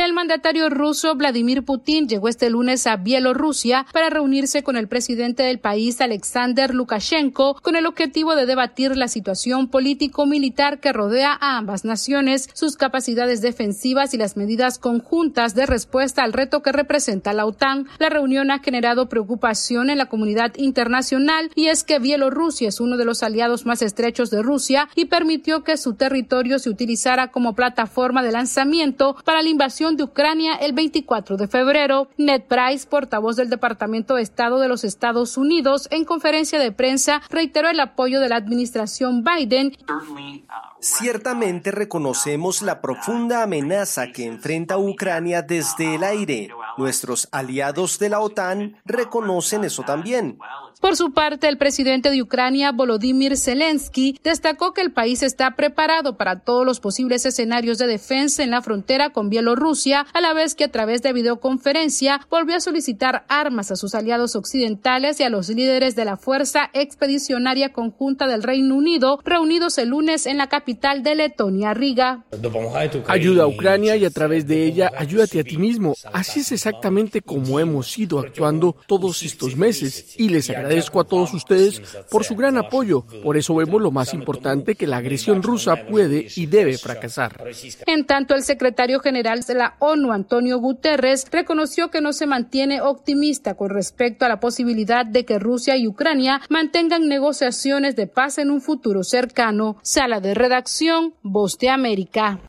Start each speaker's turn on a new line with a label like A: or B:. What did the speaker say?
A: El mandatario ruso Vladimir Putin llegó este lunes a Bielorrusia para reunirse con el presidente del país, Alexander Lukashenko, con el objetivo de debatir la situación político-militar que rodea a ambas naciones, sus capacidades defensivas y las medidas conjuntas de respuesta al reto que representa la OTAN. La reunión ha generado preocupación en la comunidad internacional, y es que Bielorrusia es uno de los aliados más estrechos de Rusia y permitió que su territorio se utilizara como plataforma de lanzamiento para la invasión de Ucrania el 24 de febrero. Ned Price, portavoz del Departamento de Estado de los Estados Unidos, en conferencia de prensa reiteró el apoyo de la administración Biden.
B: Ciertamente reconocemos la profunda amenaza que enfrenta Ucrania desde el aire. Nuestros aliados de la OTAN reconocen eso también.
A: Por su parte, el presidente de Ucrania, Volodymyr Zelensky, destacó que el país está preparado para todos los posibles escenarios de defensa en la frontera con Bielorrusia, a la vez que a través de videoconferencia volvió a solicitar armas a sus aliados occidentales y a los líderes de la Fuerza Expedicionaria Conjunta del Reino Unido, reunidos el lunes en la capital de Letonia, Riga.
C: Ayuda a Ucrania y a través de ella, ayúdate a ti mismo. Así es exactamente como hemos ido actuando todos estos meses, y les agradezco a todos ustedes por su gran apoyo. Por eso vemos lo más importante, que la agresión rusa puede y debe fracasar.
A: En tanto, el secretario general de la ONU, Antonio Guterres, reconoció que no se mantiene optimista con respecto a la posibilidad de que Rusia y Ucrania mantengan negociaciones de paz en un futuro cercano. Sala de redacción, Voz de América.